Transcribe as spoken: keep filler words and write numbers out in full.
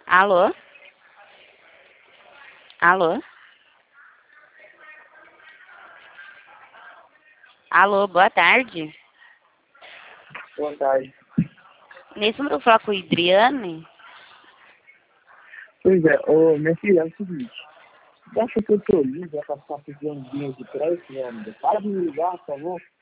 Alô? Alô? Alô, boa tarde. Boa tarde. Nesse número eu falo com o Idriane. Pois é, ô, minha filha, é o seguinte. Você acha que eu tô lindo pra passar por uns dias de crédito, minha amiga? Para de me ligar, por favor.